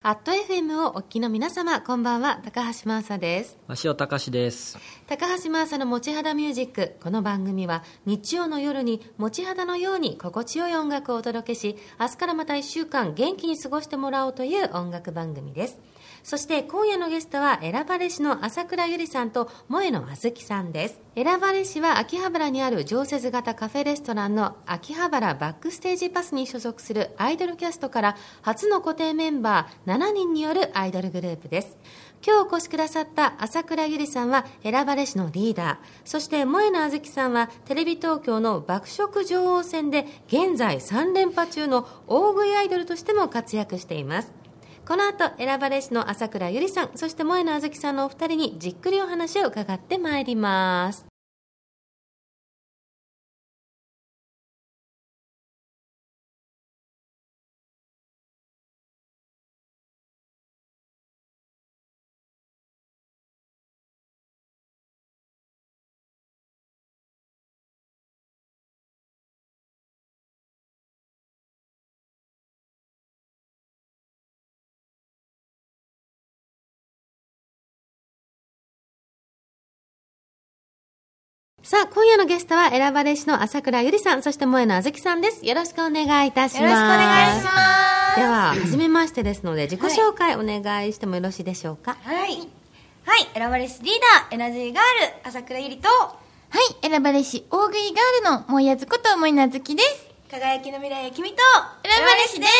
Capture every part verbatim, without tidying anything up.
アット エフエム をお聞きの皆様、こんばんは。高橋真麻です。 増尾隆です。 高橋真麻の持ち肌ミュージック。この番組は日曜の夜に持ち肌のように心地よい音楽をお届けし、明日からまたいっしゅうかん元気に過ごしてもらおうという音楽番組です。そして今夜のゲストは選ばれしの朝倉ゆりさんと萌野あずきさんです。選ばれしは秋葉原にある常設型カフェレストランの秋葉原バックステージパスに所属するアイドルキャストから初の固定メンバーしちにんによるアイドルグループです。今日お越しくださった朝倉ゆりさんは選ばれしのリーダー、そして萌野あずきさんはテレビ東京の爆食女王戦で現在さん連覇中の大食いアイドルとしても活躍しています。この後選ばれしの朝倉ゆりさん、そして萌野あずきさんのお二人にじっくりお話を伺ってまいります。さあ、今夜のゲストは選ばれしの朝倉ゆりさん、そして萌野あずきさんです。よろしくお願いいたします。 よろしくお願いします。 では、初めましてですので自己紹介お願いしてもよろしいでしょうか。 はい、はい、選ばれしリーダーエナジーガール朝倉ゆりと、はい、選ばれし大食いガールの萌野ずこと萌野あずきです。 輝きの未来へ君と選ばれしです。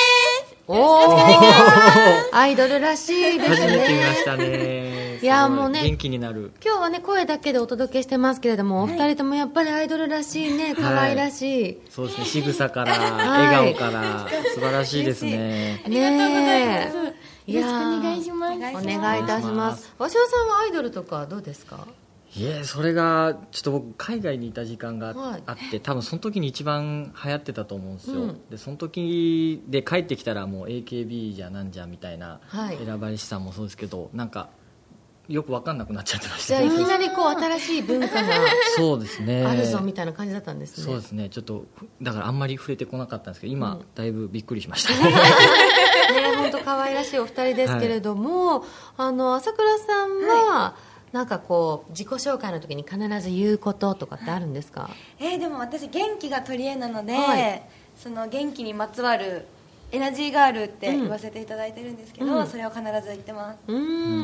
おー、アイドルらしいですね。 初めて見ましたね。 いやもうね、 元気になる。 今日はね声だけでお届けしてますけれども、はい、お二人ともやっぱりアイドルらしいね、可愛らしい、はい、 そうですね、仕草から笑顔から素晴らしいですね。 ありがとうございます。 よろしくお願いします。 お願いいたします。鷲尾さんはアイドルとかどうですか？ いえ、それがちょっと僕海外にいた時間があって、はい、多分その時に一番流行ってたと思うんですよ、うん、でその時で帰ってきたらもう エーケービー じゃなんじゃみたいな、はい、選ばれしさんもそうですけど、なんかよく分かんなくなっちゃってました、ね、 じゃあいきなりこう新しい文化がそうですね、 あるぞみたいな感じだったんですね。 そうですね、ちょっとだからあんまり触れてこなかったんですけど今、うん、だいぶびっくりしましたね。 本当可愛らしいお二人ですけれども、はい、あの朝倉さんは、はいなんかこう自己紹介の時に必ず言うこととかってあるんですか？ えー、でも私元気が取り柄なので、はい、その元気にまつわるエナジーガールって言わせていただいてるんですけど、うん、それを必ず言ってます。 うん、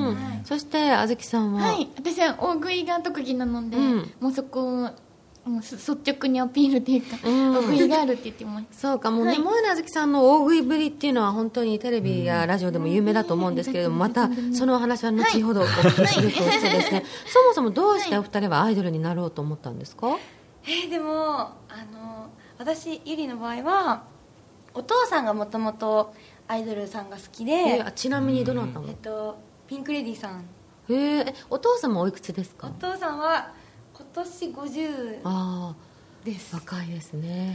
はい、そしてあずきさんは？ はい、私は大食いが特技なので、うん、もうそこをもう率直にアピールというか、うん、大食いガールって言ってます。 そうか、もうね、萌野あずきさんの大食いぶりっていうのは本当にテレビやラジオでも有名だと思うんですけれども、またそのお話は後ほどお聞きするとしてですね、はい、そもそもどうしてお二人はアイドルになろうと思ったんですか？ えー、でもあの私ゆりの場合はお父さんがもともとアイドルさんが好きで、 えー、ちなみにどなたの？ えっと、ピンクレディーさん。 へえ、お父さんもおいくつですか？ お父さんは今年ごじゅうです。 若いですね。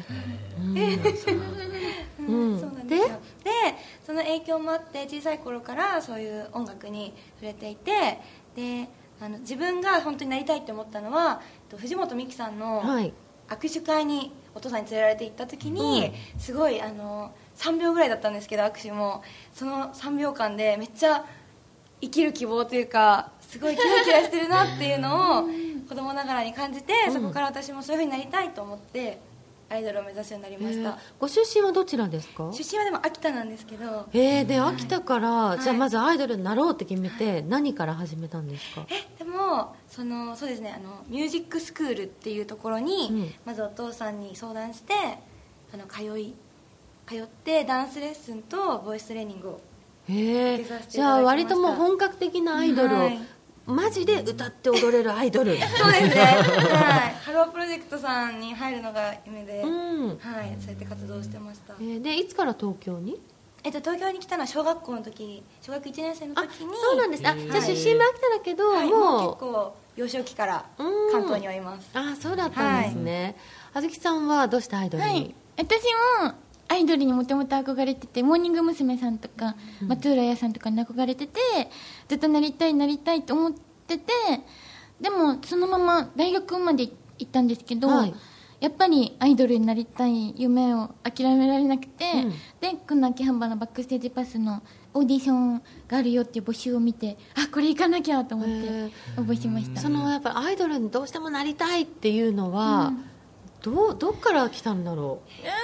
で、その影響もあって小さい頃からそういう音楽に触れていて、であの自分が本当になりたいと思ったのは藤本美貴さんの握手会にお父さんに連れられて行った時に、はい、すごいあのさんびょうぐらいだったんですけど、握手もそのさんびょうかんでめっちゃ生きる希望というかすごいキラキラしてるなっていうのを子供ながらに感じて、うん、そこから私もそういう風になりたいと思ってアイドルを目指すようになりました。 ご出身はどちらですか？ 出身はでも秋田なんですけど。 えー、で秋田から、はい、じゃあまずアイドルになろうって決めて、はい、何から始めたんですか？ えでもそのそうですね、あのミュージックスクールっていうところに、うん、まずお父さんに相談してあの通い通ってダンスレッスンとボイストレーニングを受けさせていただきました。 じゃあ割ともう本格的なアイドルを、はい、マジで歌って踊れるアイドル。 そうですね、はい、ハロープロジェクトさんに入るのが夢で、うん、はい、そうやって活動してました。 えー、でいつから東京に？ えっと、東京に来たのは小学校の時、小学いちねん生の時に。 あ、そうなんです。あ、じゃあ出身は秋田だけど、 はい、 もう、 もう結構幼少期から関東にはいます。 あ、そうだったんですね。あずきさんはどうしてアイドルに？はい、 私もアイドルにもともと憧れてて、モーニング娘。さんとか、うん、松浦綾さんとかに憧れてて、ずっとなりたいなりたいと思ってて、でもそのまま大学まで行ったんですけど、はい、やっぱりアイドルになりたい夢を諦められなくて、うん、でこの秋葉原バックステージパスのオーディションがあるよっていう募集を見て、あこれ行かなきゃと思って応募しました。 そのやっぱアイドルにどうしてもなりたいっていうのは、うん、ど, どっから来たんだろう。 なんだ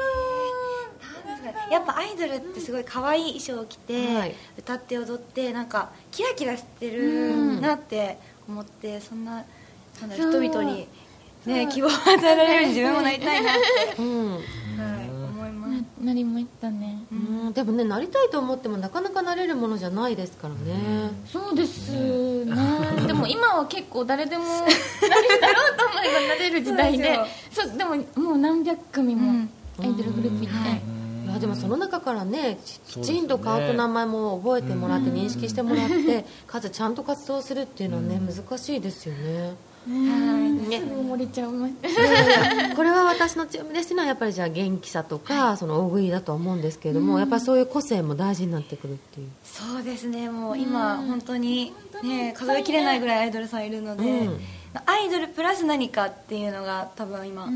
ろう、やっぱアイドルってすごい可愛い衣装を着て、はい、歌って踊ってなんかキラキラしてるなって思って、うん、そんな人々に、ね、希望を与えられる自分もなりたいなって、うんはい、思います。 な, なりましたね、 うん、でもねなりたいと思ってもなかなかなれるものじゃないですからね。 そうですねでも今は結構誰でもなるだろうと思えばなれる時代 で, そうで, でももう何百組もアイドルグループいて、 いやでもその中からねきちんと顔と名前も覚えてもらって認識してもらってかつちゃんと活動するっていうのはね難しいですよね。 はいね、すぐ漏れちゃいますこれは私の強みですというのはやっぱりじゃあ元気さとか、はい、その大食いだと思うんですけれども、うん、やっぱりそういう個性も大事になってくるっていう。 そうですね、もう今、うん、本当に、ね、数えきれないぐらいアイドルさんいるので、うん、アイドルプラス何かっていうのが多分今、うん、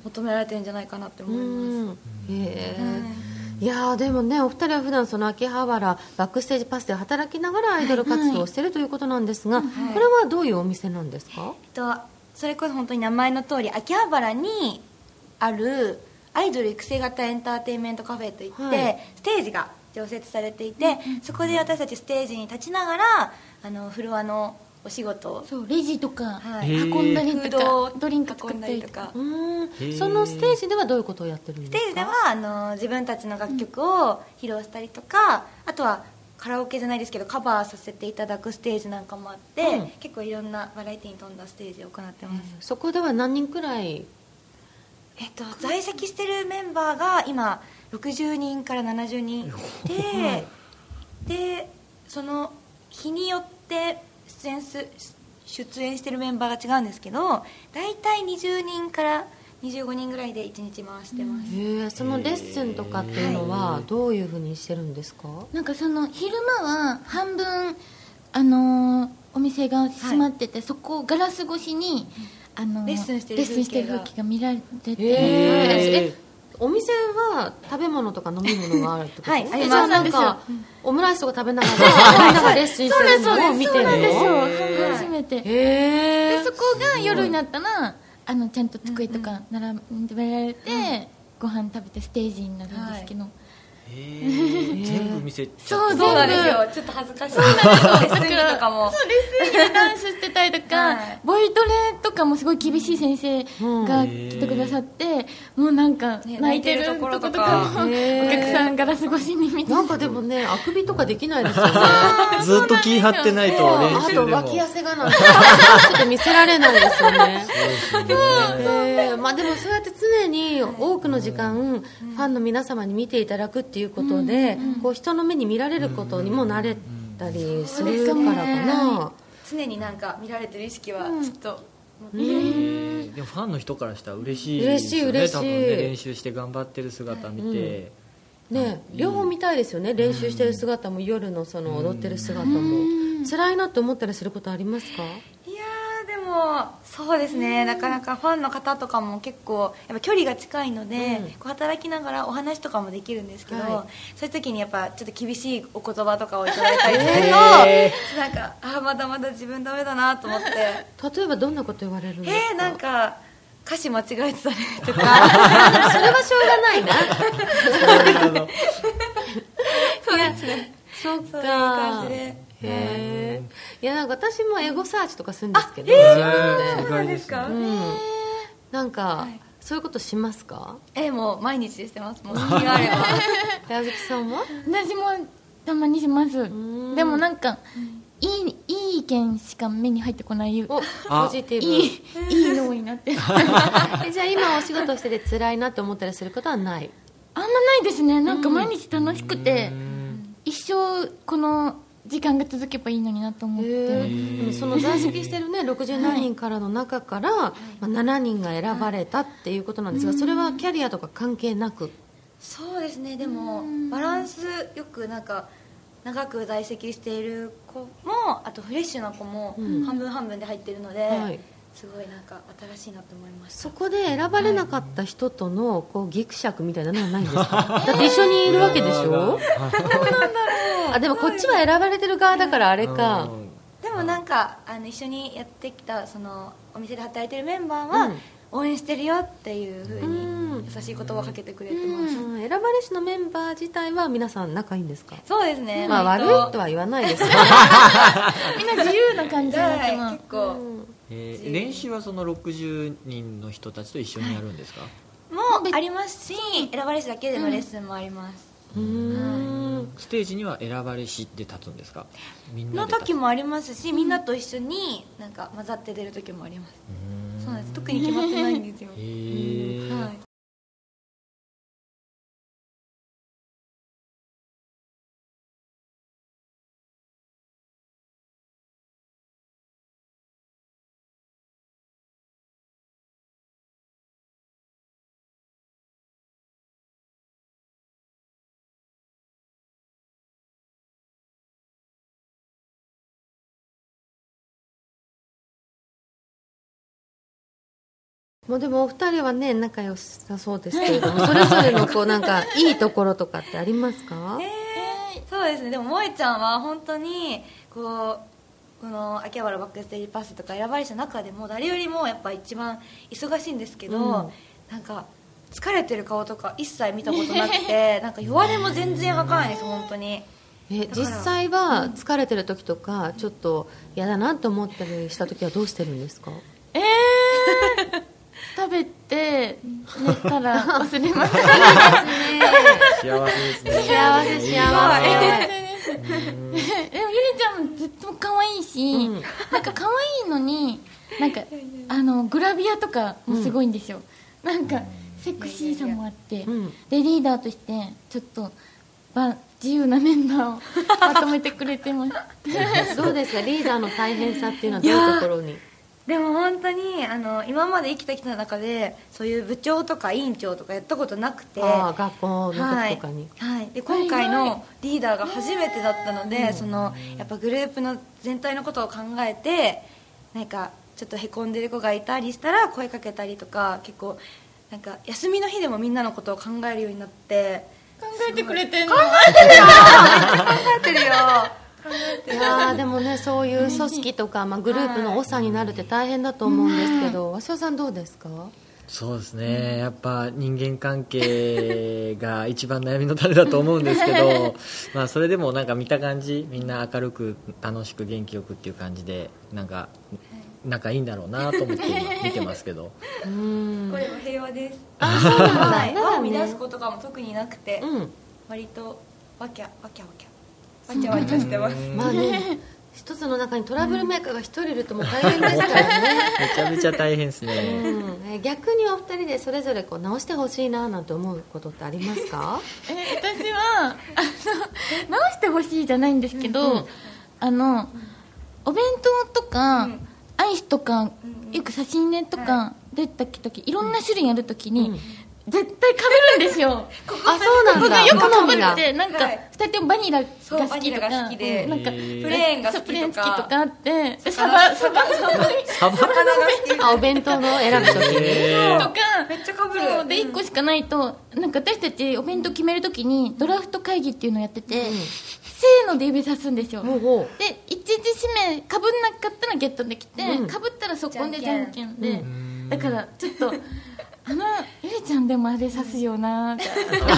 求められてるんじゃないかなって思います、うん、へーいやでもねお二人は普段その秋葉原バックステージパスで働きながらアイドル活動をしているということなんですが、はいはい、これはどういうお店なんですか？ えっと、それこそ本当に名前の通り秋葉原にあるアイドル育成型エンターテインメントカフェといって、はい、ステージが常設されていて、うん、そこで私たちステージに立ちながらあのフロアのお仕事をそうレジとか、はい、運んだりとかドリンク作ったりとか。 うんそのステージではどういうことをやってるんですか？ ステージではあの自分たちの楽曲を披露したりとか、うん、あとはカラオケじゃないですけどカバーさせていただくステージなんかもあって、うん、結構いろんなバラエティに富んだステージを行ってます、 そこでは何人くらい、 えっと、在籍してるメンバーが今ろくじゅうにんからななじゅうにんででその日によって出演す出演してるメンバーが違うんですけど大体にじゅうにんからにじゅうごにんぐらいでいちにち回してます、 へそのレッスンとかっていうのはどういうふうにしてるんですか？ なんかその昼間は半分あのー、お店が閉まってて、はい、そこをガラス越しにあのー、 レッスンしてる風景が, 風景が見られてて、 えお店は食べ物とか飲み物があるってことですか？はい、じゃあなんかオムライスとか食べながらみんながレッスンしてるのを見てるの？ そうなんですよ、半分閉めて、へでそこが夜になったらあのちゃんと机とか並べられて、うん、ご飯食べてステージになるんですけど、はい、 へ全部見せちゃってそうそうなんですよ、ちょっと恥ずかしいそうなんですよレッスン着とかもそうレッスン着でダンスしてたりとか、はい、ボイトレとかもすごい厳しい先生が来てくださって、もうなんか泣いてるところとかもお客さんガラス越しに見て、 なんかでもねあくびとかできないですよねずっと気張ってないと練習でもあと脇汗がなんてちょっと見せられないですよねそうですね、えーまあ、でもそうやって常に多くの時間、うん、ファンの皆様に見ていただくっていうことで、うんうん、こう人の目に見られることにも慣れたりするからかな、 常になんか見られてる意識はちょっと、 うん、えー、でもファンの人からしたら嬉しいですよね。 嬉しい嬉しい、 多分ね練習して頑張ってる姿見て、 うんね、両方見たいですよね、練習してる姿も夜のその踊ってる姿も、うん、辛いなって思ったりすることありますか？ いやでもそうですね、なかなかファンの方とかも結構やっぱ距離が近いので、うん、こう働きながらお話とかもできるんですけど、はい、そういう時にやっぱちょっと厳しいお言葉とかをいただいたりすると、えー、なんかあまだまだ自分ダメだなと思って例えばどんなこと言われるんですか？ えー、なんか歌詞間違えてたねとかそれはしょうがないなそうですね、 そっか、 そういう感じでへいやなんか私もエゴサーチとかするんですけど、 えー、そうなんですか、 うん、なんか、はい、そういうことしますか？ えー、もう毎日してます、もう気があれば矢月さんは？ 私もたまにします。でもなんかいい、いい意見しか目に入ってこないポジティブいい、いい脳になってじゃあ今お仕事してて辛いなって思ったりすることはない？ あんまないですね。なんか毎日楽しくて一生この時間が続けばいいのになと思って、でもその在籍してるねろくじゅうなんにんからの中から、はい、まあ、ななにんが選ばれたっていうことなんですが、それはキャリアとか関係なく？ そうですね、でもバランスよくなんか長く在籍している子もあとフレッシュな子も半分半分で入ってるので、うんはい、すごいなんか新しいなと思いました。 そこで選ばれなかった人とのこうギクシャクみたいなのはないんですか？だって一緒にいるわけでしょ？どうなんだろうあでもこっちは選ばれてる側だからあれか。 でもなんかあの一緒にやってきたそのお店で働いてるメンバーは、うん、応援してるよっていう風に優しい言葉をかけてくれてます、 うんうん、選ばれしのメンバー自体は皆さん仲いいんですか？ そうですね、 まあ、悪いとは言わないですよみんな自由な感じになってます、 結構、 うんえー、練習はそのろくじゅうにんの人たちと一緒にやるんですか？ もありますし、選ばれしだけでのレッスンもあります、 うん、 ステージには選ばれしで立つんですか？ みんなでの時もありますし、みんなと一緒になんか混ざって出る時もあります。そうなんです、特に決まってないんですよ。へー、はい。 もうでもお二人はね仲良さそうですけれどもそれぞれのこうなんかいいところとかってありますか？ えー、そうですね。でも萌ちゃんは本当にこうこの秋葉原バックステージパスとか選ばれた中でも誰よりもやっぱ一番忙しいんですけど、うん、なんか疲れてる顔とか一切見たことなくてなんか弱音も全然吐かないです本当に。 え実際は疲れてる時とかちょっと嫌だなと思ったりした時はどうしてるんですか？ えー食べて寝たら忘れますね。 幸せですね。 幸せ幸せ。でもゆりちゃんずっと可愛いし、うん、なんか可愛いのになんかあのグラビアとかもすごいんですよ、うん、なんかセクシーさもあって、うん、でリーダーとしてちょっとば自由なメンバーをまとめてくれてます。 どうですかリーダーの大変さっていうのはどういうところに？ でも本当にあの今まで生きてきた中でそういう部長とか委員長とかやったことなくて、 あ学校の時とかに、 はいはい、で今回のリーダーが初めてだったので、そのやっぱグループの全体のことを考えてなんかちょっとへこんでる子がいたりしたら声かけたりとか、結構なんか休みの日でもみんなのことを考えるようになって。 考えてくれてんの？ 考えてるよめっちゃ考えてるよいやでもねそういう組織とか、まあ、グループの長になるって大変だと思うんですけど、鷲尾さんどうですか？ そうですね、やっぱ人間関係が一番悩みの種だと思うんですけどまあそれでもなんか見た感じみんな明るく楽しく元気よくっていう感じでなんか仲いいんだろうなと思って見てますけどうーんこれは平和です。 あそうなんだ、 ね、輪を乱すことかも特になくて、うん、割とわきゃわきゃわきゃわちゃわちゃしてます。 まあね一つの中にトラブルメーカーが一人いるともう大変ですからねめちゃめちゃ大変ですね、 うん、逆にお二人でそれぞれこう直してほしいななんて思うことってありますか？ え私はあの直してほしいじゃないんですけど、うんうん、あのお弁当とか、うん、アイスとか、うん、よく差し入れとか出た時いろんな種類やるときに、うん絶対かぶるんですよ。 あ、そうなんだ。 よくかぶってなんかふたりともバニラが好きとかなんかプレーンが好きとかプレーン好きとかあってサバサバサバが好き。 あお弁当の選ぶときにとかめっちゃかぶる。 でいっこしかないとなんか私たちお弁当決めるときにドラフト会議っていうのをやってて、うん、せーので指さすんですよ。で一時指名かぶんなかったらゲットできて、うん、かぶったらそこでじゃんけんで、うん、だからちょっとあのゆりちゃんでもあれさすよなって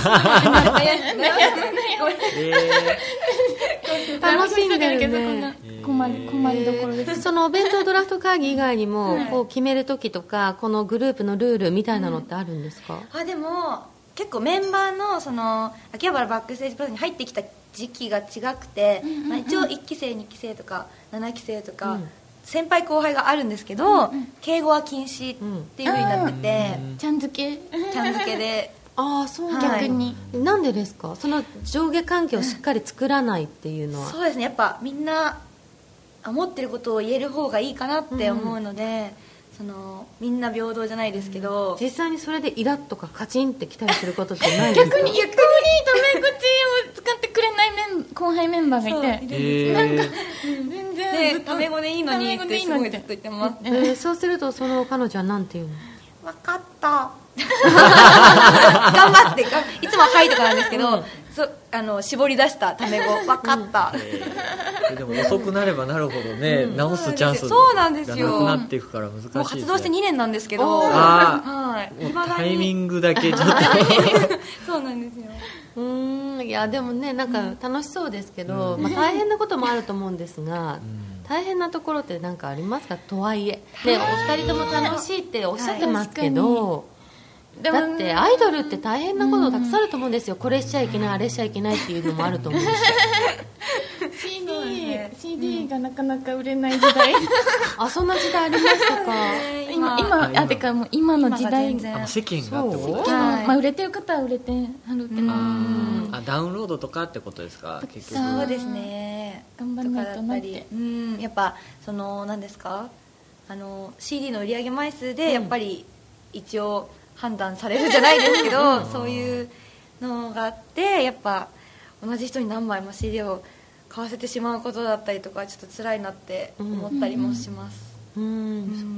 楽しんでるね。 困り困りどころです。 そのお弁当ドラフト会議以外にも、はい、こう決める時とかこのグループのルールみたいなのってあるんですか？ うん、あでも結構メンバーのその秋葉原バックステージプラスに入ってきた時期が違くて、うんうんうんまあ、一応いっき生にき生とかななき生とか、うん先輩後輩があるんですけど、うんうん、敬語は禁止っていう風になってて、 うん、ちゃん付けちゃん付けでああそう、 はい、逆になんでですか？その上下関係をしっかり作らないっていうのは、 うん、そうですねやっぱみんな思ってることを言える方がいいかなって思うので、うん、そのみんな平等じゃないですけど、 うん、実際にそれでイラッとかカチンってきたりすることってないですか？ 逆に逆にタメ口を使ってくれないメン後輩メンバーがいてなんか全然ね、タメ語でいいのにってすごいずっと言ってます、 えー、そうするとその彼女はなんて言うの？ 分かった頑張っていつもはいとかなんですけど、うん、 そあの絞り出したタメ語分かった、 えー、でも遅くなればなるほどね、うん、直すチャンスがなくなっていくから難しいですね。 もう活動してにねんなんですけど、 あ、はい、タイミングだけちょっとそうなんですよ。 うーん、いやでもねなんか楽しそうですけど、うん、まあ、大変なこともあると思うんですが、うん、大変なところって何かありますか？とはいえ、ね、お二人とも楽しいっておっしゃってますけど、はい、だってアイドルって大変なことたくさんあると思うんですよ。これしちゃいけないあれしちゃいけないっていうのもあると思うんですよ。 シーディー、シーディー がなかなか売れない時代あ、そんな時代ありましたか？ 今、今、あ、てかもう今の時代が世間がってことですか？はい、まあ売れてる方は売れてはるけど、 あ、ダウンロードとかってことですか？結局そうですね、 頑張らないとなって。 うん、やっぱその何ですか、あの シーディー の売り上げ枚数でやっぱり一応判断されるじゃないですけど、うん、そういうのがあってやっぱ同じ人に何枚も シーディー を買わせてしまうことだったりとかちょっと辛いなって思ったりもします。 うん、うん、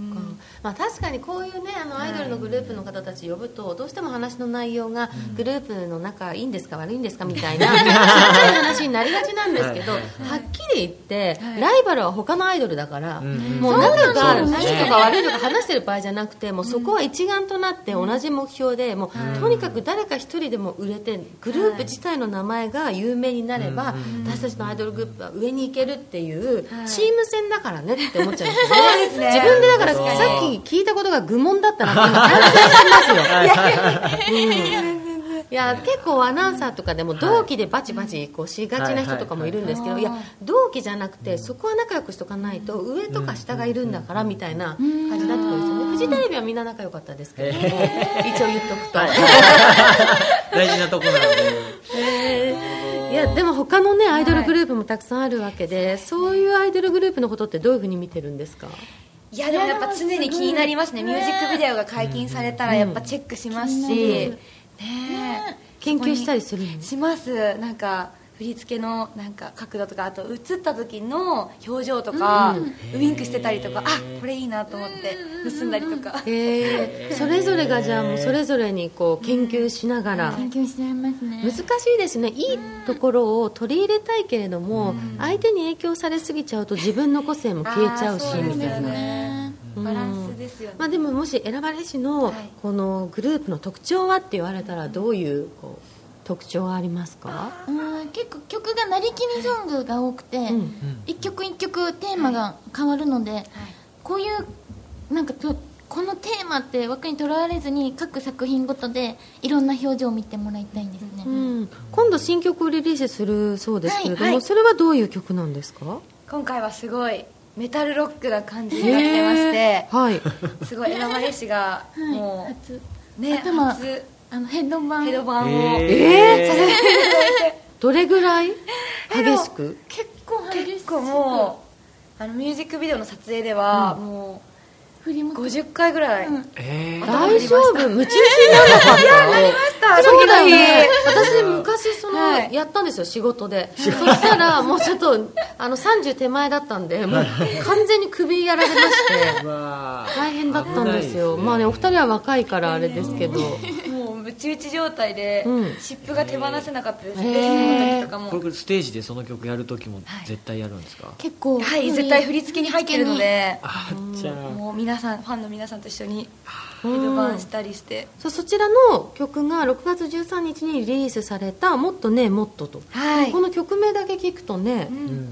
そっか。まあ、確かにこういうねあのアイドルのグループの方たち呼ぶと、はい、どうしても話の内容がグループの仲いいんですか悪いんですかみたいなそういう話になりがちなんですけど、はい、はっきり言って、はい、ライバルは他のアイドルだから、はい、もう仲がいいとか悪いとか話してる場合じゃなくて、もうそこは一丸となって同じ目標で、もうとにかく誰か一人でも売れてグループ自体の名前が有名になれば、私たちのアイドルグループは上に行けるっていうチーム戦だからねって思っちゃうんですよね。自分でだからさっき聞いたことが愚問だったなって今反省してますよ。いやいや、うん、いや結構アナウンサーとかでも同期でバチバチこうしがちな人とかもいるんですけど、いや同期じゃなくてそこは仲良くしとかないと上とか下がいるんだからみたいな感じになってくるんですよね。フジテレビはみんな仲良かったですけども、一応言っとくと大事なところなので、 えー、いやでも他のねアイドルグループもたくさんあるわけで、そういうアイドルグループのことってどういうふうに見てるんですか？ いやでもやっぱ常に気になりますね。ミュージックビデオが解禁されたらやっぱチェックしますし、ね、 研究したりするの？ します。なんか振り付けのなんか角度とか、あと映った時の表情とか、うん、ウインクしてたりとか、あ、これいいなと思って盗んだりとか、 へー、それぞれがじゃあもうそれぞれにこう研究しながら、 研究しちゃいますね。 難しいですね。いいところを取り入れたいけれども、うん、相手に影響されすぎちゃうと自分の個性も消えちゃうしみたいな、 バランスですよね。 まあ、でももし選ばれしのこのグループの特徴はって言われたらどういうこう特徴はありますか？ うん、結構曲がなりきりソングが多くて、うん、一曲一曲テーマが変わるので、はい、こういうなんかとこのテーマって枠にとらわれずに各作品ごとでいろんな表情を見てもらいたいんですね。うん、 今度新曲をリリースするそうですけれども、はいはい、それはどういう曲なんですか？ 今回はすごいメタルロックな感じになってまして、はい、すごい選ばれしがもう、はい、初ね、頭初あのヘッドバンヘッドバンを、 えー、させていただいてどれぐらい激しく？ 結構激しく、結構もうあのミュージックビデオの撮影では、うん、もうごじゅっかいぐらい、うんえー、大丈夫？ムチ打ちにならなかった？いや、 なりました。 そうだよね。私昔その、はい、やったんですよ仕事で。そしたらもうちょっとあのさんじゅう手前だったんで、もう完全に首やられまして大変だったんですよ。まあね、お二人は若いからあれですけど、 もうムチ打ち状態で、うん、湿布が手放せなかったです。レッスンの時とかも。 これステージでその曲やる時も絶対やるんですか？はい、 結構、はい、絶対振り付けに入ってるので、 あっちゃもう皆さんファンの皆さんと一緒にヘッドバンしたりして、 そ, そちらの曲がろくがつじゅうさんにちにリリースされたもっとねもっとと、はい、この曲名だけ聞くとね、うん、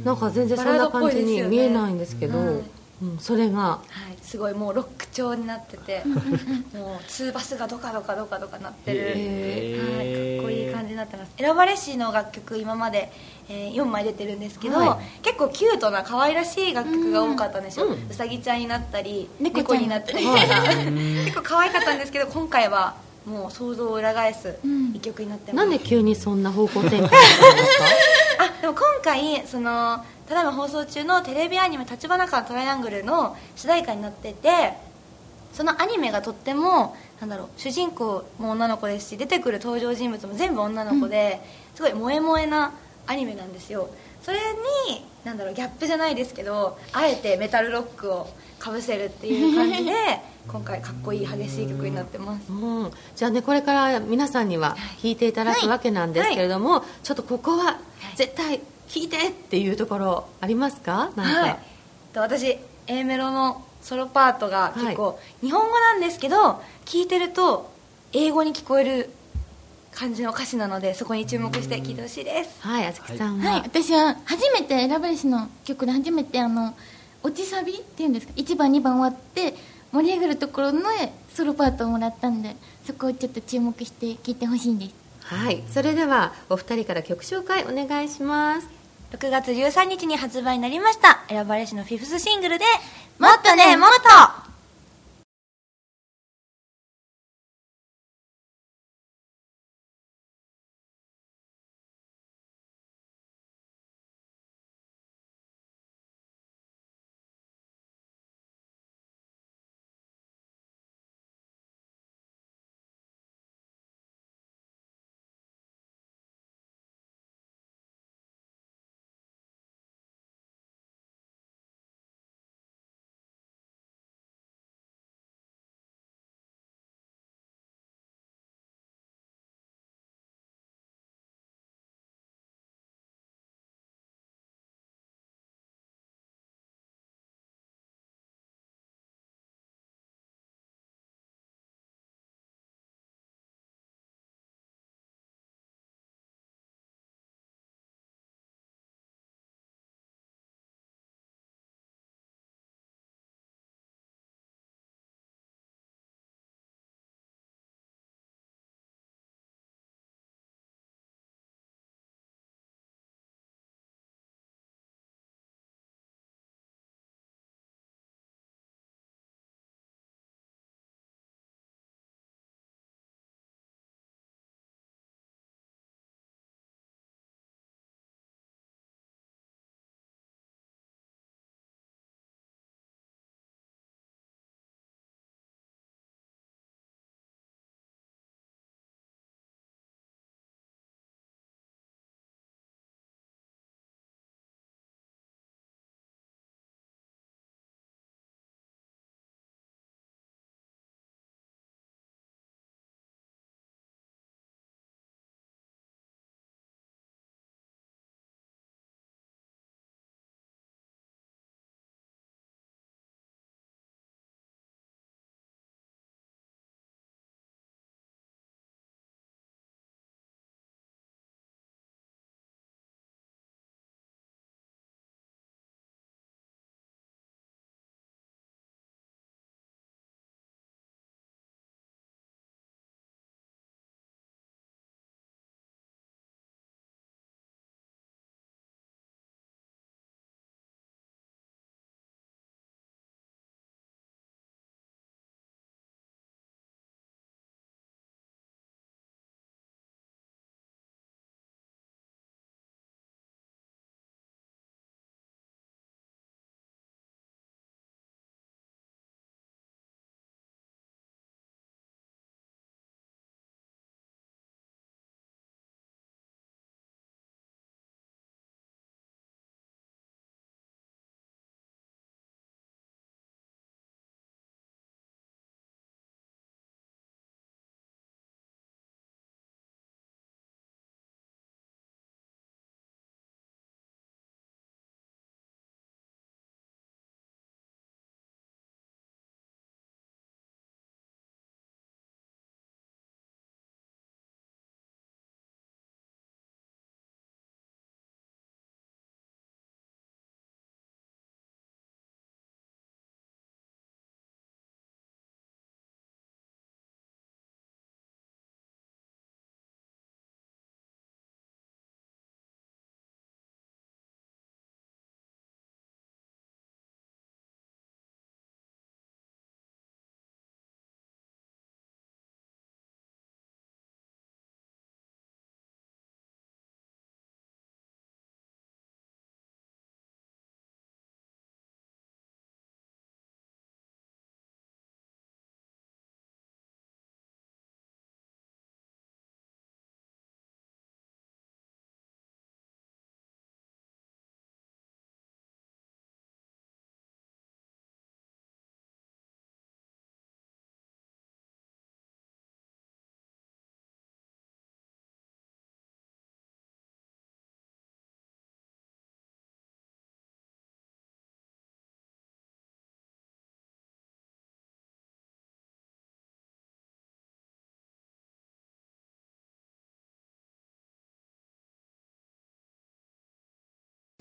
なんか全然そんな感じに見えないんですけど、うんうん、それが、はい、すごいもうロック調になっててもうツーバスがドカドカドカドカなってる、はい、かっこいい感じになってます。選ばれしの楽曲今まで、えー、よんまい出てるんですけど、はい、結構キュートな可愛らしい楽曲が多かったんですよ、うん、うさぎちゃんになったり猫になったりとか結構可愛かったんですけど、今回はもう想像を裏返す一曲になってます、 うん、なんで急にそんな方向転換したんですか？ あ、でも今回そのただいま放送中のテレビアニメ「立花館トライアングル」の主題歌になってて、そのアニメがとってもなんだろう、主人公も女の子ですし出てくる登場人物も全部女の子で、うん、すごい萌え萌えなアニメなんですよ。それになんだろうギャップじゃないですけど、あえてメタルロックをかぶせるっていう感じで今回かっこいい激しい曲になってます、 うん、じゃあねこれから皆さんには弾いていただくわけなんですけれども、はいはい、ちょっとここは絶対弾いてっていうところありますか？なんか、はい、 私 A メロのソロパートが結構日本語なんですけど、聴いてると英語に聞こえる感じの歌詞なので、そこに注目して聴いてほしいです。 はい、あずきさんは、 はい、私は初めて選ばれしの曲で初めてあの落ちサビっていうんですか、いちばんにばん終わって盛り上がるところのソロパートをもらったんで、そこをちょっと注目して聴いてほしいんです。 はい、それではお二人から曲紹介お願いします。 ろくがつじゅうさんにちに発売になりました選ばれしのフィフスシングルでもっとねもっと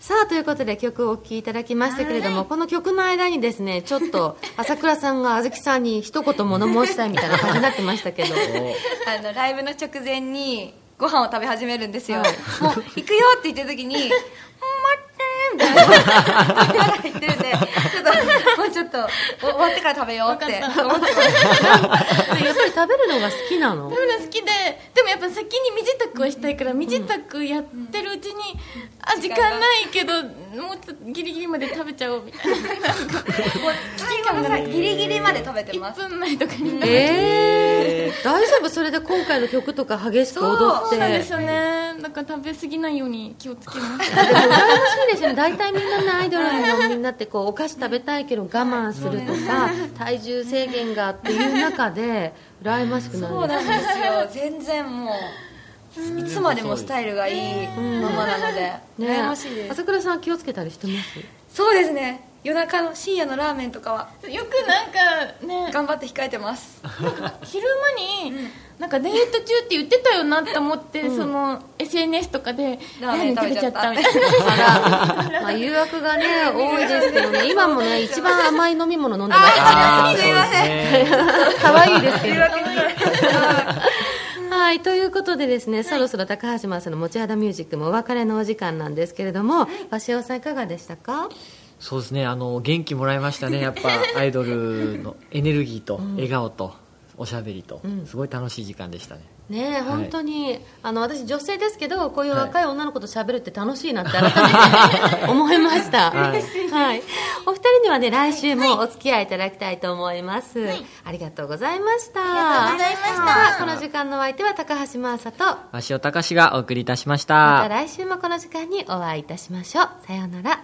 さあということで曲をお聴きいただきましたけれども、この曲の間にですねちょっと朝倉さんがあずきさんに一言物申したいみたいな感じになってましたけどあのライブの直前にご飯を食べ始めるんですよ、はい、もう行くよって言ってる時に待ってみたいな言ってるんでちょっともうちょっと終わってから食べようって思ってますやっぱり食べるのが好きなの？ 食べるの好きで、でもやっぱ先に身支度をしたいから身支度やってるうちに、うん、あ時間ないけどもうちょっとギリギリまで食べちゃおうみたいなもう時間がないギリギリまで食べてます。 いっぷんまえとかに、 えー、大丈夫？それで今回の曲とか激しく踊って。 そうなんですよね。だから食べ過ぎないように気をつけますでも羨ましいですよね。大体みんなねアイドルのみんなってこうお菓子食べたいけど我慢するとか体重制限がっていう中で羨ましくなる。 そうなんですよ。全然もういつまでもスタイルがいいママなので、うん、羨ましいです。 朝倉さん気をつけたりしてます？ そうですね。夜中の深夜のラーメンとかはよくなんかね頑張って控えてます。 昼間に、うん、なんかダイエット中って言ってたよなって思って、うん、その エスエヌエス とかでラーメン食べちゃったみたいなまあ誘惑がね多いですけどね今もね一番甘い飲み物飲んでますからね。すいません可愛いですけどはい、ということでですね、はい、そろそろ高橋真麻の持ち肌ミュージックもお別れのお時間なんですけれども、鷲尾さんいかがでしたか？ そうですね、あの元気もらいましたね。やっぱアイドルのエネルギーと笑顔とおしゃべりと、うん、すごい楽しい時間でしたね。 ねえ、はい、本当にあの私女性ですけどこういう若い女の子としゃべるって楽しいなって改めて思いました、はいはい、お二人にはね来週もお付き合いいただきたいと思います、はい、ありがとうございました。 ありがとうございました。 この時間のお相手は高橋真麻と鷲尾隆がお送りいたしました。 また来週もこの時間にお会いいたしましょう。さようなら。